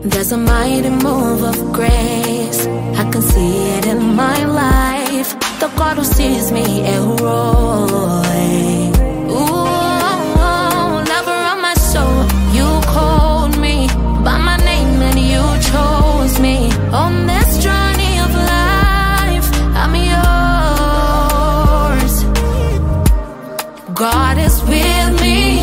There's a mighty move of grace. I can see it in my life. The God who sees me, Elroy. Ooh, lover of my soul, you called me by my name and you chose me. On this journey of life, I'm yours. God is with me.